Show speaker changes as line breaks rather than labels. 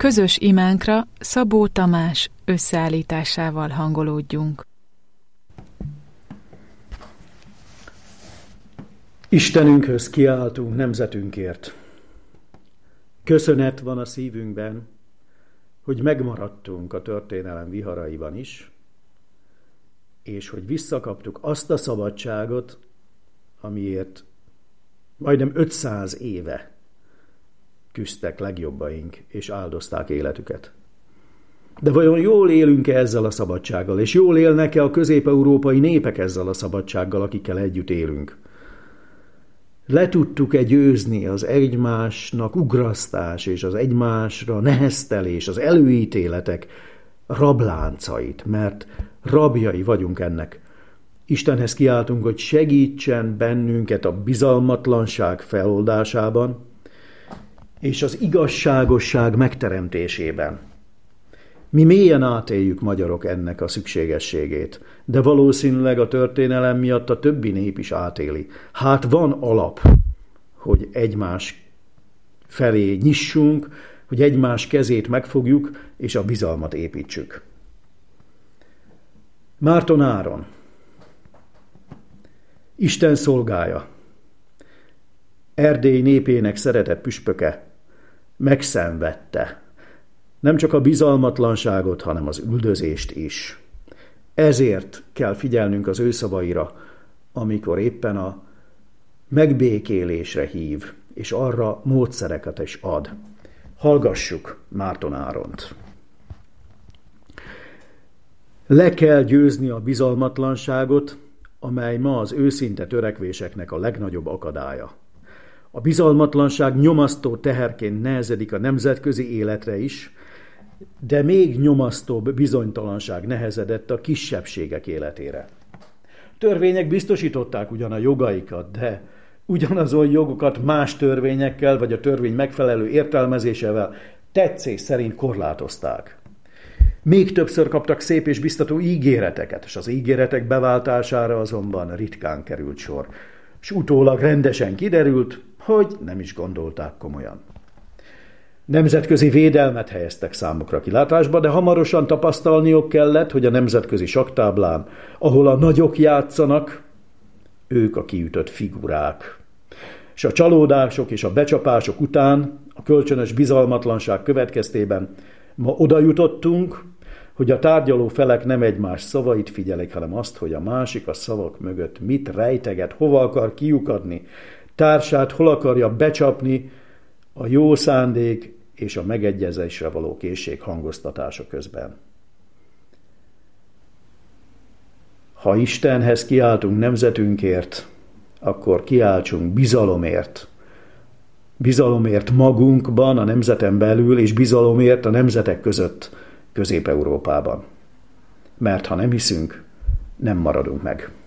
Közös imánkra Szabó Tamás összeállításával hangolódjunk.
Istenünkhöz kiáltunk nemzetünkért. Köszönet van a szívünkben, hogy megmaradtunk a történelem viharaiban is, és hogy visszakaptuk azt a szabadságot, amiért majdnem 500 éve küzdtek legjobbaink, és áldozták életüket. De vajon jól élünk-e ezzel a szabadsággal, és jól élnek-e a közép-európai népek ezzel a szabadsággal, akikkel együtt élünk? Le tudtuk-e győzni az egymásnak ugrasztás és az egymásra neheztelés, az előítéletek rabláncait, mert rabjai vagyunk ennek. Istenhez kiáltunk, hogy segítsen bennünket a bizalmatlanság feloldásában és az igazságosság megteremtésében. Mi mélyen átéljük, magyarok, ennek a szükségességét, de valószínűleg a történelem miatt a többi nép is átéli. Hát van alap, hogy egymás felé nyissunk, hogy egymás kezét megfogjuk, és a bizalmat építsük. Márton Áron, Isten szolgája, Erdély népének szeretett püspöke, megszenvedte nem csak a bizalmatlanságot, hanem az üldözést is. Ezért kell figyelnünk az ő szavaira, amikor éppen a megbékélésre hív, és arra módszereket is ad. Hallgassuk Márton Áront. Le kell győzni a bizalmatlanságot, amely ma az őszinte törekvéseknek a legnagyobb akadálya. A bizalmatlanság nyomasztó teherként nehezedik a nemzetközi életre is, de még nyomasztóbb bizonytalanság nehezedett a kisebbségek életére. Törvények biztosították ugyan a jogaikat, de ugyanazon jogokat más törvényekkel vagy a törvény megfelelő értelmezésével tetszés szerint korlátozták. Még többször kaptak szép és biztató ígéreteket, és az ígéretek beváltására azonban ritkán került sor, és utólag rendesen kiderült, hogy nem is gondolták komolyan. Nemzetközi védelmet helyeztek számukra kilátásba, de hamarosan tapasztalniuk kellett, hogy a nemzetközi sakktáblán, ahol a nagyok játszanak, ők a kiütött figurák. És a csalódások és a becsapások után, a kölcsönös bizalmatlanság következtében ma oda jutottunk, hogy a tárgyaló felek nem egymás szavait figyelik, hanem azt, hogy a másik a szavak mögött mit rejteget, hova akar kiukadni, társát hol akarja becsapni a jó szándék és a megegyezésre való készség hangoztatása közben. Ha Istenhez kiáltunk nemzetünkért, akkor kiáltsunk bizalomért. Bizalomért magunkban, a nemzeten belül, és bizalomért a nemzetek között Közép-Európában. Mert ha nem hiszünk, nem maradunk meg.